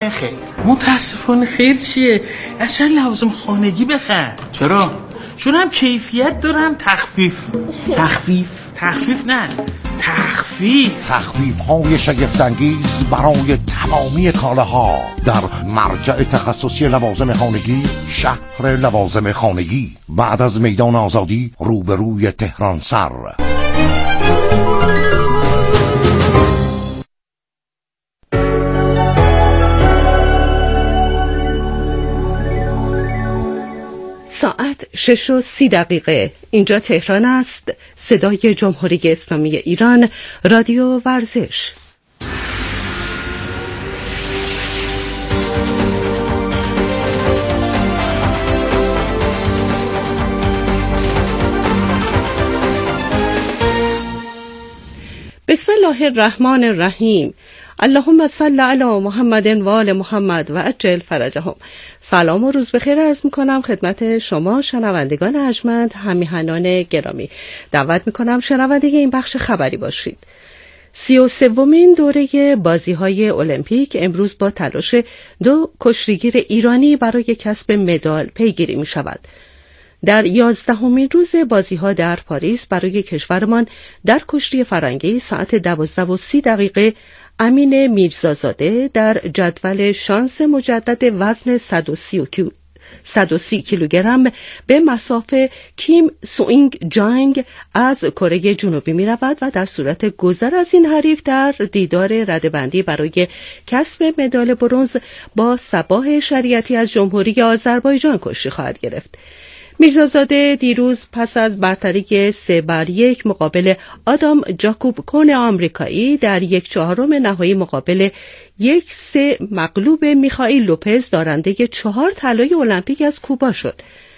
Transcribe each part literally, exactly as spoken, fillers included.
نه خیر. متاسفانه خیر چیه؟ اصلا لوازم خانگی بخر. چرا؟ چون هم کیفیت دارم تخفیف. تخفیف؟ تخفیف نه تخفیف. تخفیف های شگفت‌انگیز برای تمامی کالاها در مرجع تخصصی لوازم خانگی، شهر لوازم خانگی، بعد از میدان آزادی روبروی تهران سر. ساعت شش و سی دقیقه. اینجا تهران است. صدای جمهوری اسلامی ایران، رادیو ورزش. بسم الله الرحمن الرحیم. اللهم صل علی محمد و آل محمد و عجل فرجهم. سلام و روز بخیر عرض میکنم خدمت شما شنوندگان ارجمند، همیهنان گرامی. دعوت میکنم شنونده این بخش خبری باشید. سی و سومین دوره بازی‌های المپیک امروز با تلاش دو کشتیگیر ایرانی برای کسب مدال پیگیری میشود. در یازدهمین روز بازی‌ها در پاریس برای کشورمان در کشتی فرنگی ساعت دوازده و سی دقیقه امین میرزازاده در جدول شانس مجدد وزن صد و سی کیلوگرم به مسافه کیم سوینگ جانگ از کره جنوبی می رود و در صورت گذر از این حریف در دیدار رده‌بندی برای کسب مدال برنز با صباح شریعتی از جمهوری آذربایجان کشتی خواهد گرفت. میرزازاده دیروز پس از برتری سه بر یک مقابل آدام جاکوب کون آمریکایی در یک چهارم نهایی مقابل یک سه مغلوب میخائیل لوپز دارنده چهار طلای المپیک از کوبا شد.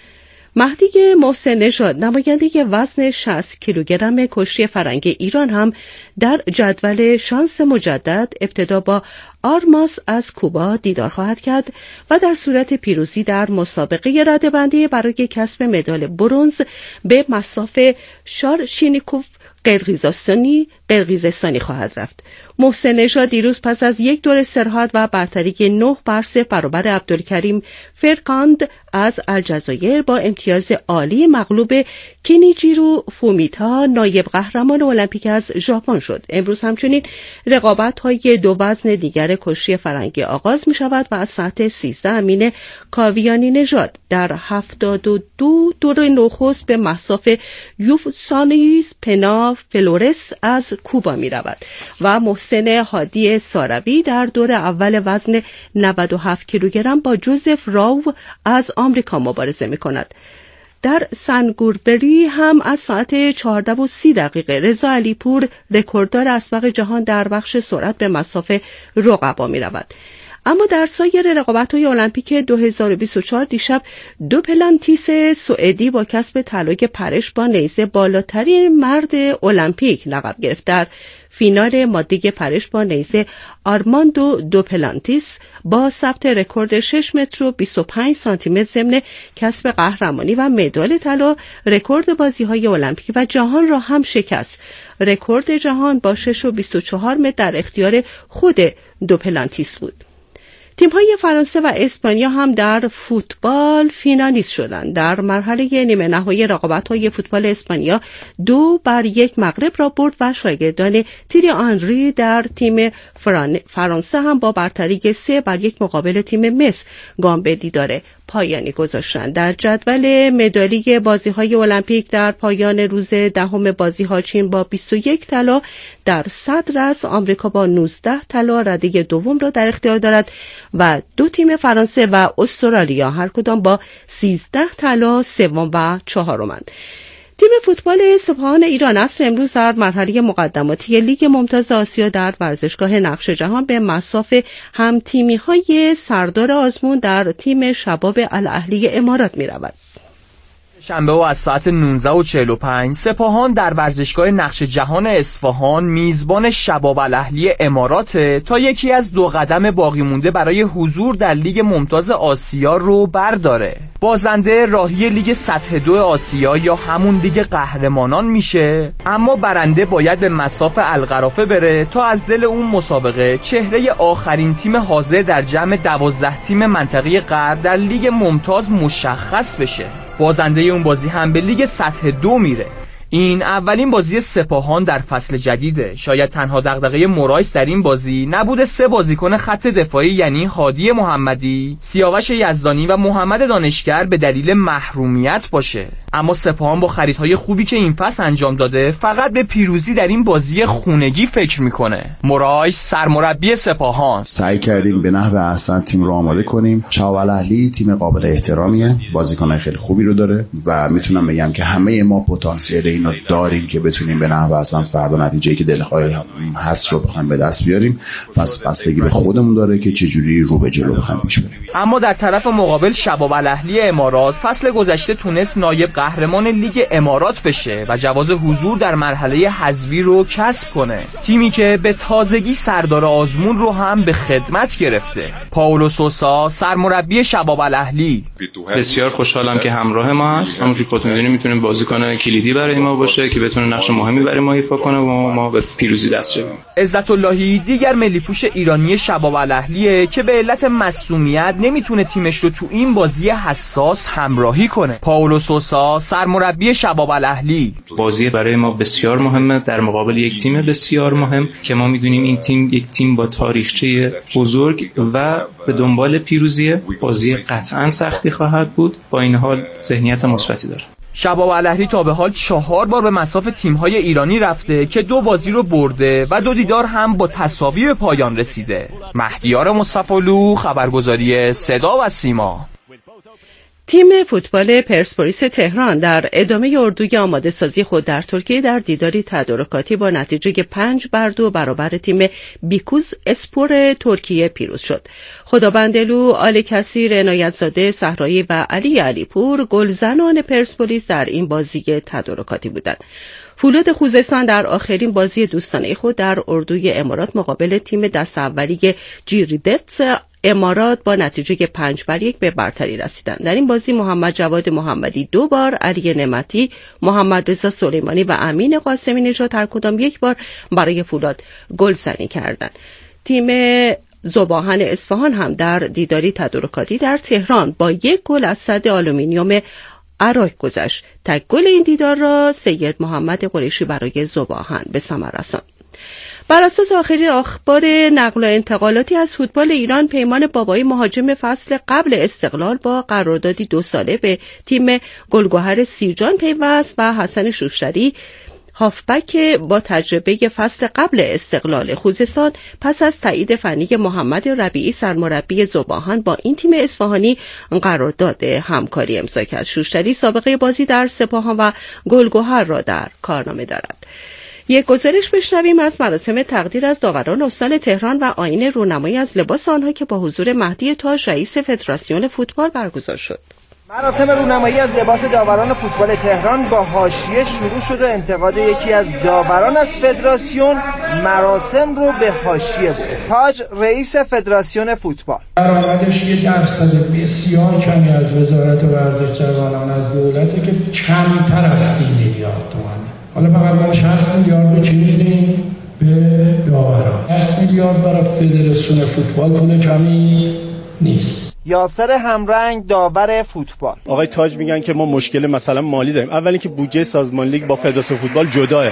مهدی محسن نژاد نماینده وزن شصت کیلوگرم کشتی فرنگی ایران هم در جدول شانس مجدد ابتدا با آرماس از کوبا دیدار خواهد کرد و در صورت پیروزی در مسابقه رده‌بندی برای کسب مدال برنز به مسافه شارشینیکوف قرقیزستانی قرقیزستانی خواهد رفت. محسن نژاد دیروز پس از یک دور استراحت و برتری نه بر صفر برابر عبدالکریم فرکاند از الجزایر با امتیاز عالی مغلوب کینیجیرو فومیتا نایب قهرمان المپیک از ژاپن شد. امروز همچنین رقابت‌های دو وزن دیگر کشتی فرنگی آغاز می شود و از ساعت سیزده امین کاویانی نژاد در هفتاد و دو دور نخست به مسافه یوفسانیز پنا فلورس از کوبا می رود و محسن هادی ساروی در دور اول وزن نود و هفت کیلوگرم با جوزف راو از آمریکا مبارزه می کند. در سنگوربری هم از ساعت چهارده و سی دقیقه رضا علیپور رکورددار اسبق جهان در بخش سرعت به مسافه رقبا می رود. اما در سایر رقابت‌های المپیک دو هزار و بیست و چهار دیشب دو پلانتیس سوئدی با کسب طلای پرش با نیزه بالاترین مرد المپیک لقب گرفت. در فینال ماده پرش با نیزه آرماندو دوپلانتیس با ثبت رکورد شش متر و بیست و پنج سانتی متر ضمن کسب قهرمانی و مدال طلا رکورد بازی‌های المپیک و جهان را هم شکست. رکورد جهان با شش و بیست و چهار متر در اختیار خود دوپلانتیس بود. تیم‌های فرانسه و اسپانیا هم در فوتبال فینالیست شدند. در مرحله نیمه نهایی رقابت‌های فوتبال اسپانیا دو بر یک مغرب را برد و شاگردان تیری آنری در تیم فرانسه هم با برتری سه بر یک مقابل تیم مصر گام به دیدار پایانی گذاشتند. در جدول مدالی بازی‌های المپیک در پایان روز دهم بازی‌ها چین با بیست و یک طلا در صدر است. آمریکا با نوزده طلا رده دوم را در اختیار دارد و دو تیم فرانسه و استرالیا هر کدام با سیزده طلا سوم و چهارمند. تیم فوتبال سپاهان ایران عصر امروز در مرحله مقدماتی لیگ ممتاز آسیا در ورزشگاه نقش جهان به مصاف هم تیمی های سردار آزمون در تیم شباب الاهلی امارات می رود. شنبه و از ساعت نوزده و چهل و پنج سپاهان در ورزشگاه نقش جهان اصفهان میزبان شباب الاهلی امارات تا یکی از دو قدم باقی مونده برای حضور در لیگ ممتاز آسیا رو برداره. بازنده راهی لیگ سطح دو آسیا یا همون لیگ قهرمانان میشه، اما برنده باید به مصاف القرافه بره تا از دل اون مسابقه چهره آخرین تیم حاضر در جمع دوازده تیم منطقه غرب در لیگ ممتاز مشخص بشه. بازنده اون بازی هم به لیگ سطح دو میره. این اولین بازی سپاهان در فصل جدیده. شاید تنها دغدغه مورایس در این بازی نبود سه بازیکن خط دفاعی یعنی هادی محمدی، سیاوش یزدانی و محمد دانشگر به دلیل محرومیت باشه. اما سپاهان با خریدهای خوبی که این فصل انجام داده فقط به پیروزی در این بازی خونگی فکر میکنه. مورایس سرمربی سپاهان: سعی کردیم به نحو احسن تیم رو آماده کنیم. شابالاهلی تیم قابل احترامیه، بازیکنان خیلی خوبی رو داره و میتونم بگم که همه ما پتانسیل اینو داریم که بتونیم به نحو احسن فردا نتیجه‌ای که دلخواه هست رو بخوایم به دست بیاریم. پس بستگی به خودمون داره که چه جوری رو به جلو بخوایم پیش بریم. اما در طرف مقابل شباب‌الاهلی امارات فصل گذشته تونست نایب قهرمان لیگ امارات بشه و جواز حضور در مرحله حذفی رو کسب کنه. تیمی که به تازگی سردار آزمون رو هم به خدمت گرفته. پائولو سوسا سرمربی شباب‌الاهلی: بسیار خوشحالم که همراه ما هست. همونجوری که خودتون می‌دونید میتونه بازیکن کلیدی برای ما باشه که بتونه نقش مهمی برای ما ایفا کنه و ما به پیروزی دست یابیم. عزت اللهی دیگر ملی پوش ایرانی شباب‌الاهلیه که به علت مصونیت نمیتونه تیمش رو تو این بازی حساس همراهی کنه. پائولو سوسا سرمربی شباب‌الاهلی: بازی برای ما بسیار مهمه در مقابل یک تیم بسیار مهم که ما میدونیم این تیم یک تیم با تاریخچه بزرگ و به دنبال پیروزیه. بازی قطعاً سختی خواهد بود، با این حال ذهنیت مثبتی داره. شباب‌الاهلی تا به حال چهار بار به مصاف تیم‌های ایرانی رفته که دو بازی رو برده و دو دیدار هم با تساوی به پایان رسیده. مهدیار مصطفی‌لو، خبرگزاری صدا و سیما. تیم فوتبال پرسپولیس تهران در ادامه اردوی آماده سازی خود در ترکیه در دیداری تدارکاتی با نتیجه پنج بر دو برابر تیم بیکوز اسپور ترکیه پیروز شد. خدابندلو، آل کثیر عنایت‌زاده صحرایی و علی علیپور گلزنان پرسپولیس در این بازی تدارکاتی بودند. فولاد خوزستان در آخرین بازی دوستانه خود در اردوی امارات مقابل تیم دست اولی جیریدتس امارات با نتیجه پنج بر یک به برتری رسیدند. در این بازی محمد جواد محمدی دو بار، علی نعمتی، محمد رضا سلیمانی و امین قاسمی نژاد هر کدام یک بار برای فولاد گلزنی کردند. تیم زباهن اصفهان هم در دیداری تدارکاتی در تهران با یک گل از صد آلومینیوم عراق گذشت. تک گل این دیدار را سید محمد قریشی برای زباهن به ثمر رساند. بر اساس آخرین اخبار نقل و انتقالاتی از فوتبال ایران، پیمان بابایی مهاجم فصل قبل استقلال با قراردادی دو ساله به تیم گلگهر سیرجان پیوست و حسن شوشتری هافبک با تجربه فصل قبل استقلال خوزستان پس از تایید فنی محمد ربیعی سرمربی زباهن با این تیم اصفهانی قرارداد همکاری امضا کرد. شوشتری سابقه بازی در سپاهان و گلگهر را در کارنامه دارد. یک گزارش بشنویم از مراسم تقدیر از داوران استان تهران و آیین رونمایی از لباس آنها که با حضور مهدی تاج رئیس فدراسیون فوتبال برگزار شد. مراسم رونمایی از لباس داوران فوتبال تهران با حاشیه شروع شد و انتقاد یکی از داوران از فدراسیون مراسم رو به حاشیه برد. تاج رئیس فدراسیون فوتبال: درآمدش یه درصد بسیار کمی از وزارت ورزش جوانان از دولته که کمتر از سی میلیارد تومان. حالا فقط ما شصت میلیارد چی میدیم به داوران؟ شصت میلیارد برای فدراسیون فوتبال پول کمی نیست. یاسر همرنگ داور فوتبال: آقای تاج میگن که ما مشکل مثلا مالی داریم. اولی که بودجه سازمان لیگ با فدراسیون فوتبال جداه.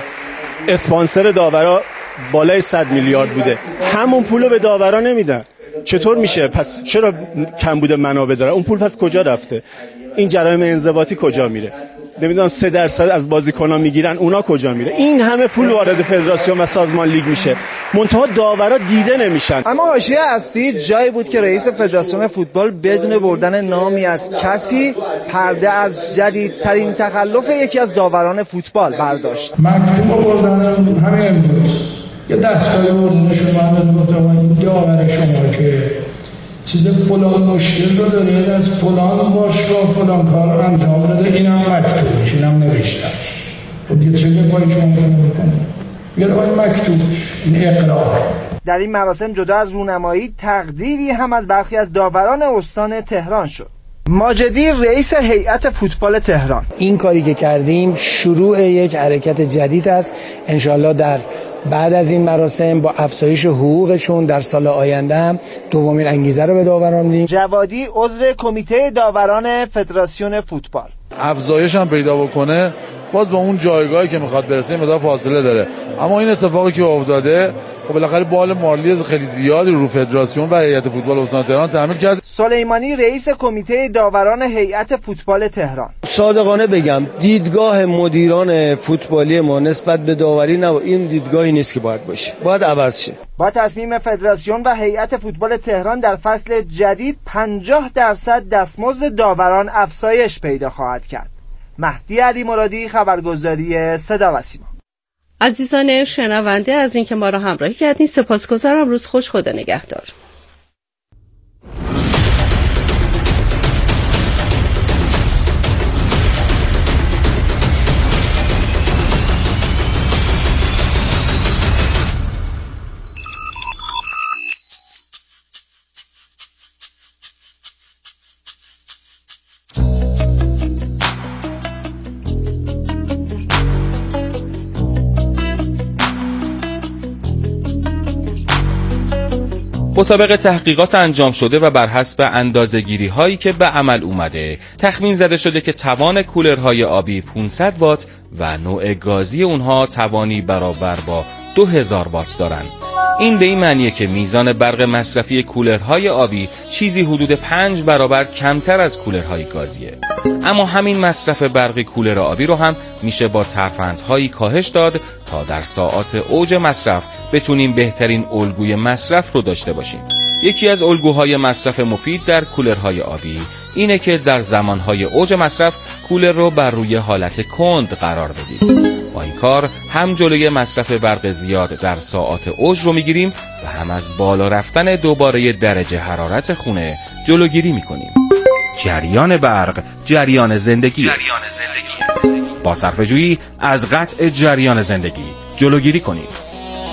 اسپانسر داورا بالای صد میلیارد بوده. همون پولو به داورا نمیدن. چطور میشه؟ پس چرا کمبود منابع داره؟ اون پول پس کجا رفته؟ این جرایم انضباطی کجا میره؟ نمیدونم سه درصد از بازیکن‌ها میگیرن، اونا کجا میره؟ این همه پول وارد فدراسیون و سازمان لیگ میشه، منتها داورا دیده نمیشن. اما حاشیه اصلی جایی بود که رئیس فدراسیون فوتبال بدون بردن نامی از کسی پرده از جدیدترین تخلف یکی از داوران فوتبال برداشت. مکتوب بردن همه امروز یه دستگاه بردنشون من گفتم این داور شما که چیز فلان مشکل رو داره از فلان باشگاه فلان کار انجام داده، اینم مکتوبش، اینم نوشتهش. خب یه چه پای شما میکنه؟ یه پای مکتوبش، این اقرار. در این مراسم جدا از رونمایی تقدیری هم از برخی از داوران استان تهران شد. ماجدی رئیس هیئت فوتبال تهران: این کاری که کردیم شروع یک حرکت جدید است. انشالله در بعد از این مراسم با افزایش حقوقشون در سال آینده هم دومین انگیزه رو به داوران میدیم. جوادی عضو کمیته داوران فدراسیون فوتبال: افزایش هم پیدا بکنه باز به اون جایگاهی که میخواد برسه مقدار فاصله داره، اما این اتفاقی که افتاده خب بالاخره بال مالی خیلی زیادی رو فدراسیون و هیئت فوتبال استان تهران تحمیل کرد. سلیمانی رئیس کمیته داوران هیئت فوتبال تهران: صادقانه بگم دیدگاه مدیران فوتبالی ما نسبت به داوری نه این دیدگاهی نیست که باید باشه، باید عوض شه. با تصمیم فدراسیون و هیئت فوتبال تهران در فصل جدید پنجاه درصد دستمزد داوران افزایش پیدا خواهد کرد. مهدی علی مرادی، خبرگزاری صدا و سیما. عزیزان شنونده از اینکه ما را همراهی کردین سپاسگزارم. روز خوش، خدا نگهدار. مطابق تحقیقات انجام شده و بر حسب اندازه‌گیری هایی که به عمل اومده تخمین زده شده که توان کولرهای آبی پانصد وات و نوع گازی اونها توانی برابر با دو هزار وات دارن. این به این معنیه که میزان برق مصرفی کولرهای آبی چیزی حدود پنج برابر کمتر از کولرهای گازیه. اما همین مصرف برق کولر آبی رو هم میشه با ترفندهایی کاهش داد تا در ساعات اوج مصرف بتونیم بهترین الگوی مصرف رو داشته باشیم. یکی از الگوهای مصرف مفید در کولرهای آبی اینه که در زمانهای اوج مصرف کولر رو بر روی حالت کند قرار بدیم. با این کار هم جلوی مصرف برق زیاد در ساعات اوج رو میگیریم و هم از بالا رفتن دوباره درجه حرارت خونه جلوگیری میکنیم. جریان برق، جریان زندگی. جریان زندگی. با صرفه‌جویی از قطع جریان زندگی جلوگیری کنید.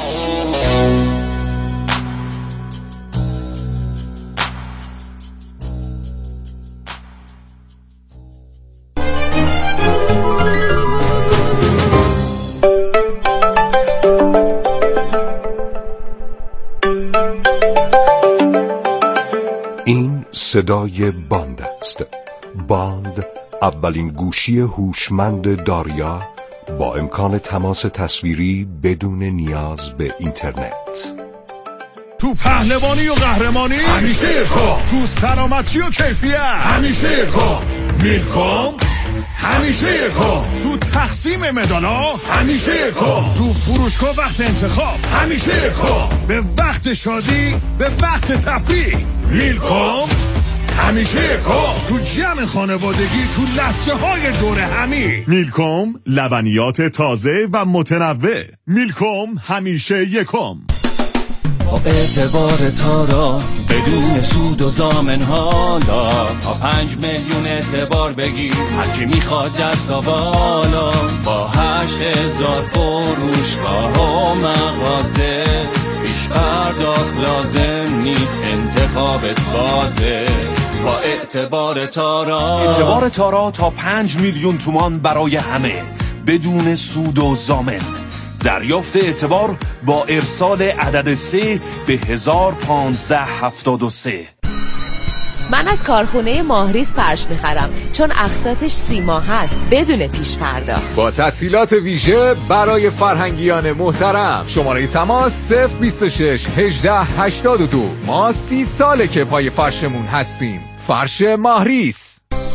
صدای باند است. باند اولین گوشی هوشمند داریا با امکان تماس تصویری بدون نیاز به اینترنت. تو پهلوانی و قهرمانی همیشه یکم، تو سلامتی و کیفیت همیشه یکم، میلکوم همیشه یکم، تو تقسیم مدالا همیشه یکم، تو فروشگاه وقت انتخاب همیشه یکم، به وقت شادی به وقت تفریح میلکوم همیشه یکم، تو جمع خانوادگی تو لحظه های دور همی میلکوم، لبنیات تازه و متنوع. میلکوم همیشه یکم. با اعتبار تارا بدون سود و ضامن حالا تا پنج میلیون اعتبار بگیر هرچی میخواد دست بالا. با هشت هزار فروشگاه و مغازه پیش پرداخت لازم نیست، انتخابت بازه. با اعتبار تارا اعتبار تارا تا پنج میلیون تومان برای همه بدون سود و ضامن. دریافت اعتبار با ارسال عدد سه به هزار پانزده هفتاد و سه. من از کارخونه ماهریس فرش میخرم چون اقساطش سی ماه هست بدون پیش پرداخت. با تسهیلات ویژه برای فرهنگیان محترم. شماره تماس صفر بیست و شش هجده هشتاد و دو. ما سی ساله که پای فرشمون هستیم. فرش ماهریس.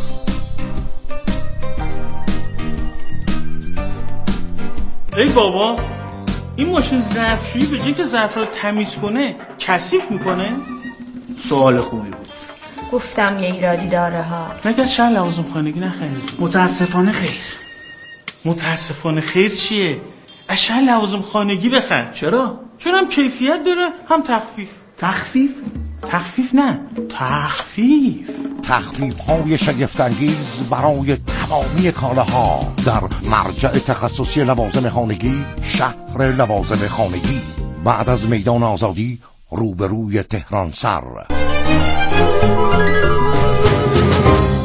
ای بابا، این ماشین ظرفشویی به جای که ظرف رو تمیز کنه کثیف میکنه؟ سوال خوبی بود. گفتم یه ایرادی داره ها. مگه از شهر لوازم خانگی نخریدی؟ متاسفانه خیر. متاسفانه خیر چیه؟ از شهر لوازم خانگی بخر. چرا؟ چون هم کیفیت داره هم تخفیف. تخفیف؟ تخفیف نه، تخفیف. تخفیف های شگفت‌انگیز برای تمامی کالاها در مرجع تخصصی لوازم خانگی، شهر لوازم خانگی، بعد از میدان آزادی روبروی تهران سر.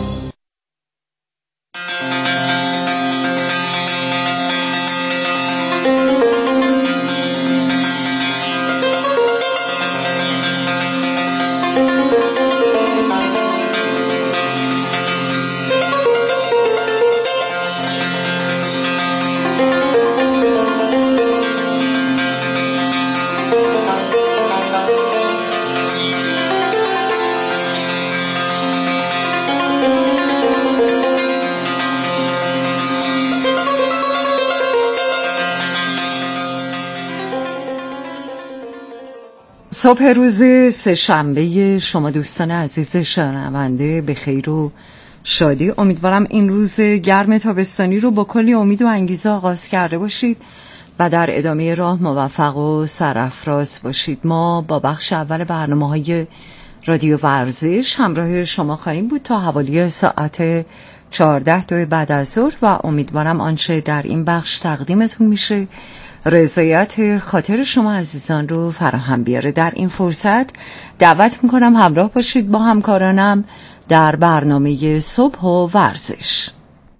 صبح روز سه‌شنبه شما دوستان عزیز شنونده به خیر و شادی. امیدوارم این روز گرم تابستانی رو با کلی امید و انگیزه آغاز کرده باشید و در ادامه راه موفق و سرافراز باشید. ما با بخش اول برنامه‌های رادیو ورزش همراه شما خواهیم بود تا حوالی ساعت چهارده دو بعد از ظهر و امیدوارم آنچه در این بخش تقدیمتون میشه رضایت خاطر شما عزیزان رو فراهم بیاره. در این فرصت دعوت میکنم همراه باشید با همکارانم در برنامه صبح و ورزش.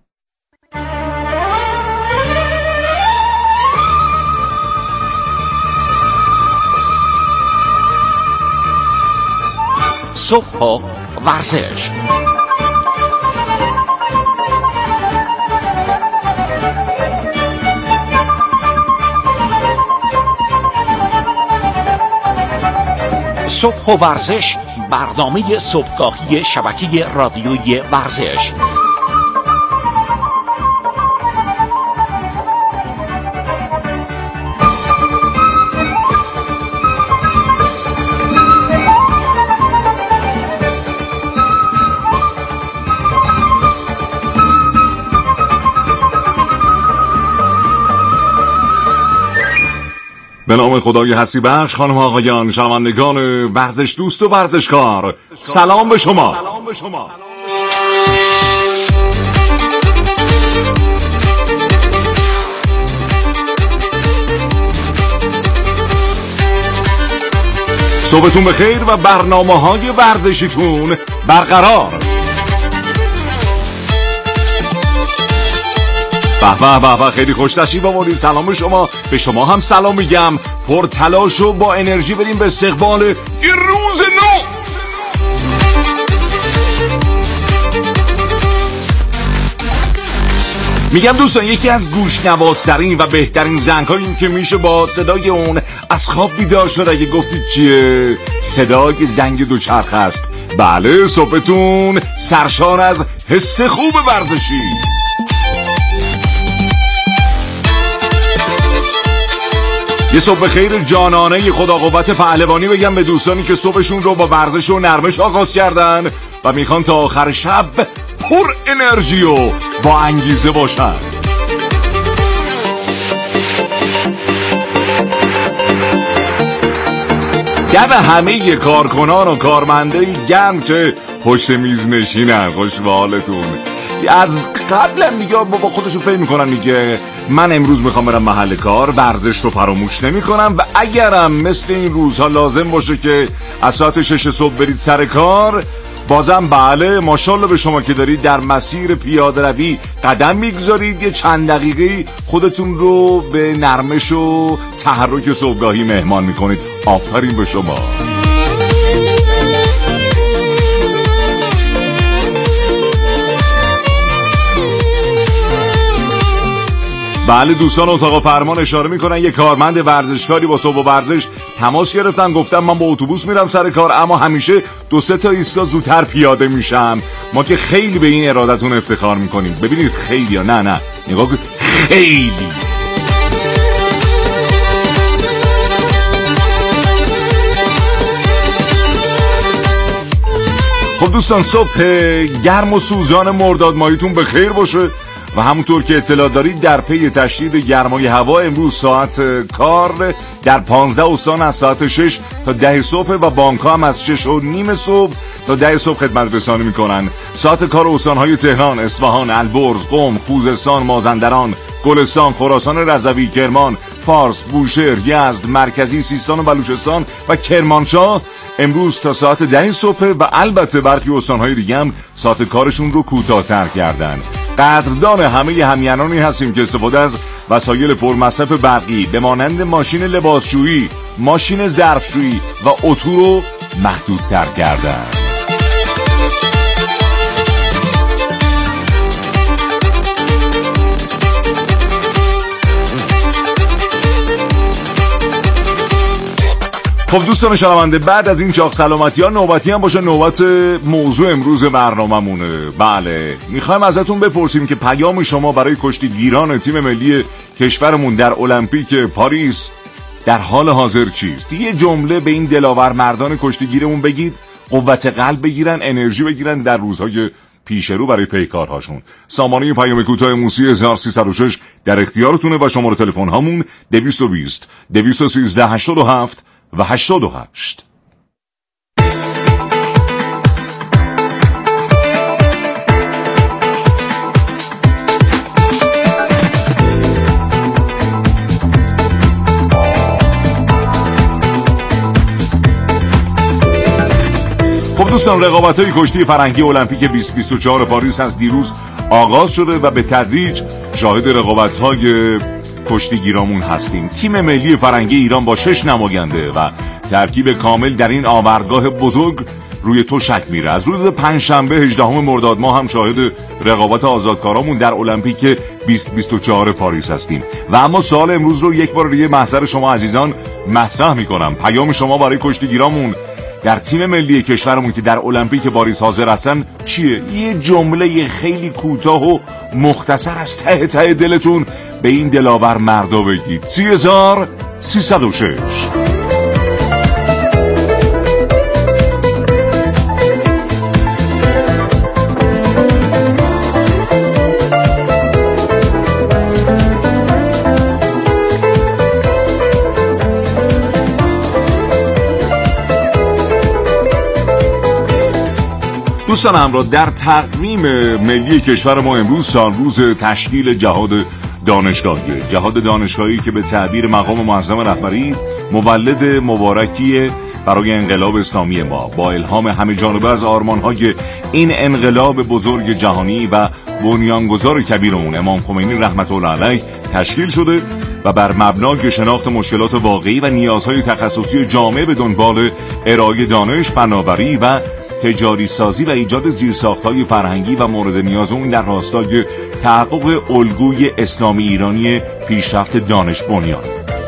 صبح و ورزش. صبح و ورزش، برنامه صبحگاهی شبکه رادیویی ورزش. به نام خدای هستی بخش، خانم آقایان، شنوندگان ورزش دوست و ورزشکار، سلام به شما. سلام به شما. صبحتون بخیر و برنامه‌های ورزشیتون برقرار. به به به خیلی خوش تشریف آوردید. سلام به شما. به شما هم سلام میگم. پر تلاش و با انرژی بریم به استقبال این روز نو. میگم دوستان یکی از گوش‌نوازترین و بهترین زنگ‌هایی که میشه با صدای اون از خواب بیدار شد. اگه گفتید چیه؟ صدای زنگ دوچرخ است. بله، صبحتون سرشار از حس خوب ورزشی. یه صبح خیر جانانه خدا قوت پهلوانی بگم به دوستانی که صبحشون رو با ورزش و نرمش آغاز کردن و میخوان تا آخر شب پر انرژی و با انگیزه باشن. دم همه کارکنان و کارمنده گرم که پشت میز نشینن، خوش به حالتون. از قبلم میگه با خودشون فکر میکنن، میگه من امروز میخوام برم محل کار، ورزش رو فراموش نمی کنم و اگرم مثل این روزها لازم باشه که از ساعت شش صبح برید سر کار، بازم بله، ماشاءالله به شما که دارید در مسیر پیاده روی قدم میگذارید، یه چند دقیقه خودتون رو به نرمش و تحرک صبحگاهی مهمان میکنید. آفرین به شما. بله دوستان، اتاق فرمان اشاره میکنن یه کارمند ورزشکاری با صبح و ورزش تماس گرفتن، گفتم من با اتوبوس میرم سر کار اما همیشه دو سه تا ایستگاه زودتر پیاده میشم. ما که خیلی به این ارادتون افتخار میکنیم. ببینید خیلی یا نه نه نگاه کن، خیلی. خب دوستان، صبح گرم و سوزان مرداد ماهیتون به خیر باشه و همونطور که اطلاع دارید در پی تشدید گرمای هوا امروز ساعت کار در پانزده استان از ساعت شش تا ده صبح و بانک‌ها هم از شش و نیم صبح تا ده صبح خدمت رسانی میکنن. ساعت کار استان‌های تهران، اصفهان، البرز، قم، خوزستان، مازندران، گلستان، خراسان رضوی، کرمان، فارس، بوشهر، یزد، مرکزی، سیستان و بلوچستان و کرمانشاه امروز تا ساعت ده صبح و البته برخی استان‌های دیگه هم ساعت کارشون رو کوتاه‌تر کردن. قدردان همه همینانی هستیم که استفاده از وسایل پرمصرف برقی به مانند ماشین لباسشویی، ماشین ظرفشویی و اتو رو محدودتر کردن. خب دوستان شنونده، بعد از این چاق سلامتی ها نوبتی هم باشه نوبت موضوع امروز برنامه‌مونه. بله، میخوایم ازتون بپرسیم که پیام شما برای کشتیگیران تیم ملی کشورمون در المپیک پاریس در حال حاضر چیست؟ یه جمله به این دلاور مردان کشتیگیرمون بگید، قوت قلب بگیرن، انرژی بگیرن در روزهای پیش رو برای پیکارهاشون. سامانه پیام کوتاه موسی هزار و سیصد و شش در اختیارتونه و شماره تلفن هامون دویست و بیست دویست و سیزده هشتاد و هفت و هشتاد و هشت. خب دوستان، رقابت‌های کشتی فرنگی المپیک بیست بیست و چهار پاریس از دیروز آغاز شده و به تدریج شاهد رقابت‌های کشتیگیرامون هستیم. تیم ملی فرنگی ایران با شش نماینده و ترکیب کامل در این آوردگاه بزرگ روی تو شک میره. از روز پنجشنبه هجدهم مرداد ماه هم شاهد رقابت آزادکارامون در المپیک بیست بیست و چهار پاریس هستیم. و اما سوال امروز رو یک بار دیگه محضر شما عزیزان مطرح میکنم. پیام شما برای کشتیگیرامون در تیم ملی کشورمون که در المپیک پاریس حاضر هستن چیه؟ یه جمله خیلی کوتاه و مختصر از ته ته دلتون به این دلاور مردا بگید. سی هزار سیصد و شش. دوستان همراه، در تقویم ملی کشور ما امروز سال روز تشکیل جهاد دانشگاهی جهاد دانشگاهی که به تعبیر مقام معظم رهبری مولد مبارکی برای انقلاب اسلامی ما با الهام همه جانبه از آرمان‌های این انقلاب بزرگ جهانی و بنیانگذار کبیرمون امام خمینی رحمت الله علیه تشکیل شده و بر مبنای شناخت مشکلات واقعی و نیازهای تخصصی جامعه به دنبال ارائه دانش، فناوری و تجاری سازی و ایجاد زیرساخت‌های فرهنگی و مورد نیاز اون در راستای تحقق الگوی اسلامی ایرانی پیشرفت دانش بنیان.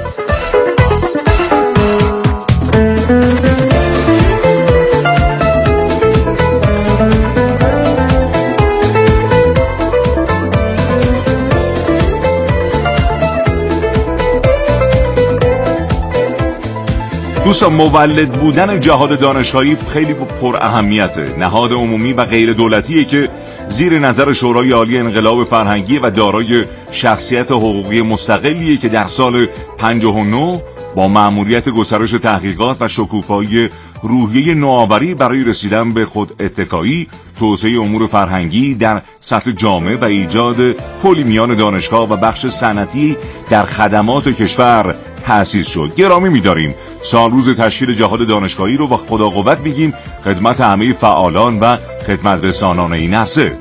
دوستان، مولد بودن جهاد دانشگاهی خیلی پر اهمیته. نهاد عمومی و غیر دولتیه که زیر نظر شورای عالی انقلاب فرهنگی و دارای شخصیت حقوقی مستقلیه که در سال پنجاه و نه با مأموریت گسترش تحقیقات و شکوفایی روحیه نوآوری برای رسیدن به خود اتکایی، توسعه امور فرهنگی در سطح جامعه و ایجاد پلی میان دانشگاه و بخش صنعتی در خدمات کشور تأسیس شد. گرامی می‌داریم سال روز تشکیل جهاد دانشگاهی رو با خدا قوت میگیم خدمت همه فعالان و خدمت رسانان این عرصه.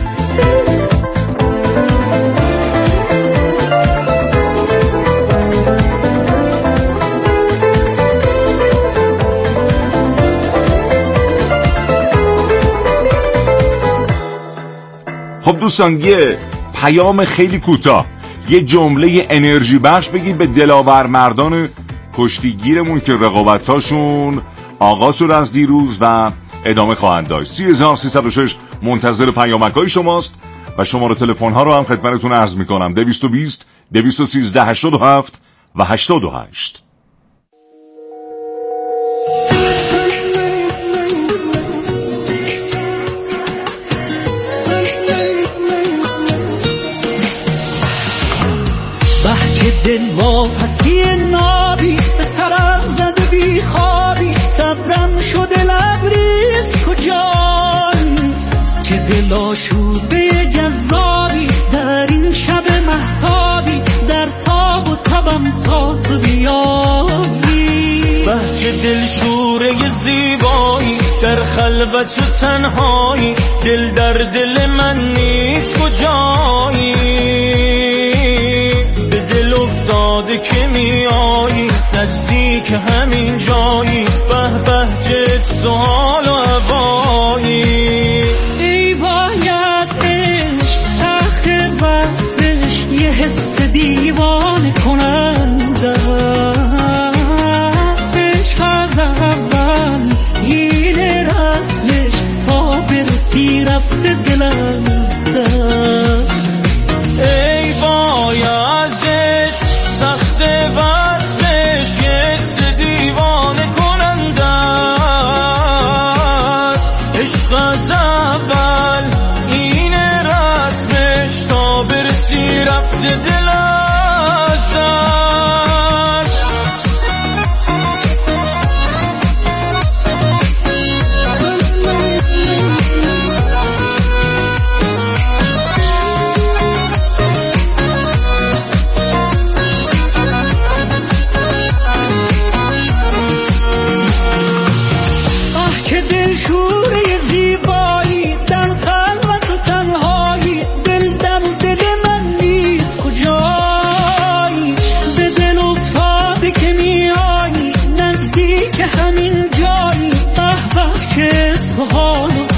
خب دوستان، یه پیام خیلی کوتاه، یه جمله انرژی بخش بگید به دلاور مردان کشتیگیرمون که رقابتاشون آغاز شده از دیروز و ادامه خواهند داشت. سی هزار سیصد و شش منتظر پیامک‌های شماست و شماره تلفن ها رو هم خدمتتون عرض میکنم. دویست و بیست دویست و سیزده هشتاد و هفت و هشتاد و هشت. دل واپسی نابی به سرم زده بی خوابی، صبرم شده لبریز کجان، چه دل آشوبه جذابی در این شب مهتابی، در تاب و تبم تا تو بیایی، بهچه دل شوره زیبایی در خلوت و تنهایی، دل در دل من نیست کجایی، افتاده که میایی نزدیک همین جایی، به بهجه سوال و هوایی، ای باید عشق تخت وقتش یه حس دیوانه کننده، عشق اول این رسمش تا برسی رفته دلم ده، ای باید سخت وصلش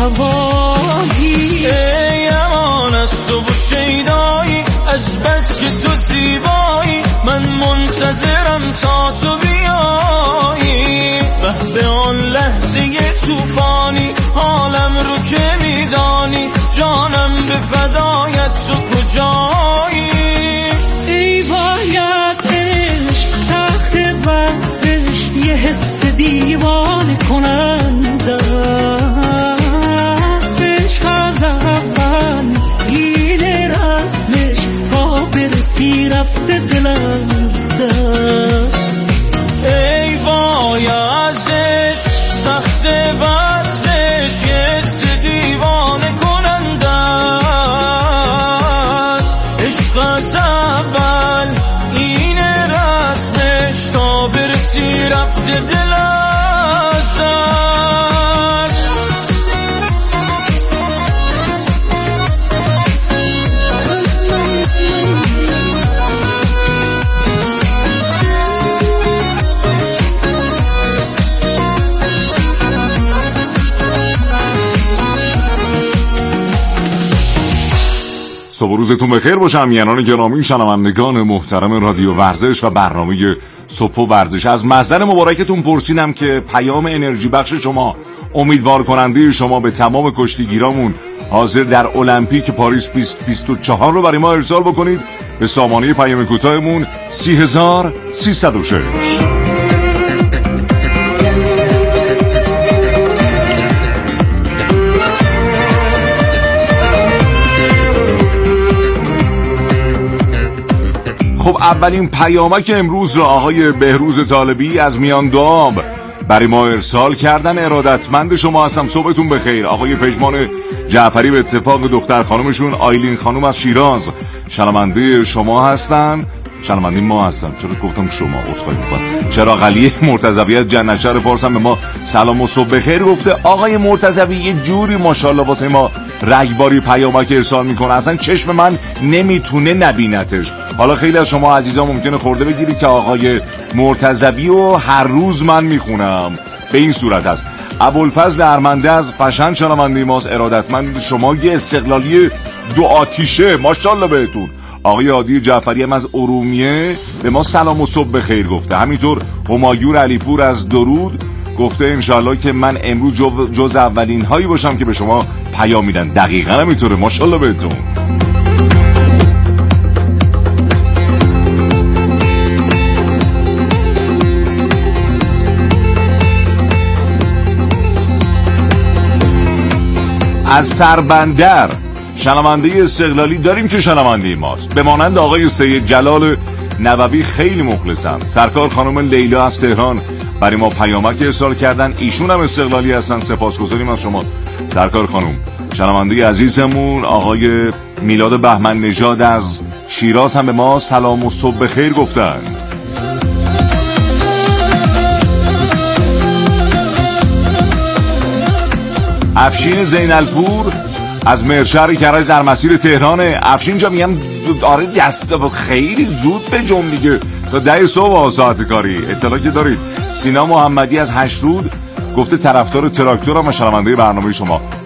هوایی ای امان از تو و شیدایی از بس که تو زیبایی من منتظرم تا تو بیایی به آن لحظه توفانی حالم رو که میدانی جانم به فدایت تو کجایی ای باید عشق تخت وقتش یه حس دیوانه کننده عشق از اول این رسمش تا برسی رفته دلم از دست ای باید ازش سخت وقتش یه حس دیوانه کننده عشق از اول این رسمش تا برسی رفته دل از دست صبح روزتون بخیر باشه میانان گرامی، شنوندگان محترم رادیو ورزش و برنامه صبح ورزش. از محضر مبارکتون پرسیدم که پیام انرژی بخش شما، امیدوار کننده شما به تمام کشتیگیرامون حاضر در المپیک پاریس بیست بیست و چهار رو برای ما ارسال بکنید به سامانه پیام کوتاهمون سی هزار سیصد و شش. خب اولین پیامک امروز را آقای بهروز طالبی از میان دو آب برای ما ارسال کردن. ارادتمند شما هستم، صبحتون بخیر. آقای پژمان جعفری به اتفاق دختر خانمشون آیلین خانم از شیراز شنونده شما هستن، شنونده ما هستن، چرا گفتم شما، عذرخواهی میکنم. چراغ علی مرتضوی از جنتشهر فارس هم به ما سلام و صبح بخیر گفته. آقای مرتضوی یه جوری ماشاءالله واسه ما رگباری پیامک ارسال میکنه اصلا چشم من نمیتونه نبینتش. حالا خیلی از شما عزیزان ممکنه خورده بگیرید که آقای مرتضوی و هر روز من میخونم. به این صورت است. ابوالفضل ارمنده از فشن شنونده ماست، ارادتمند شما، یه استقلالی دو آتیشه، ماشاءالله بهتون. آقای عادی جعفری هم از ارومیه به ما سلام و صبح بخیر گفته. همینطور همایون علیپور از درود گفته انشالله که من امروز جز, جز اولین هایی باشم که به شما پیام میدن. دقیقا همینطوره، ماشاءالله بهتون. از سربندر شنونده استقلالی داریم که شنونده ماست، به مانند آقای سید جلال نووی خیلی مخلصم. سرکار خانم لیلا از تهران برای ما پیامک ارسال کردن، ایشون هم استقلالی هستن، سپاسگزاریم از شما سرکار خانم. شنونده عزیزمون آقای میلاد بهمن نژاد از شیراز هم به ما سلام و صبح بخیر گفتن. افشین زینالپور از مرشهر کرج در مسیر تهرانه. افشین جا میگم آره دست خیلی زود به جمع دیگه، تا ده صبح ساعت کاری. اطلاع که دارید. سینا محمدی از هشرود گفته طرفدار تراکتورم و شنونده برنامه شما.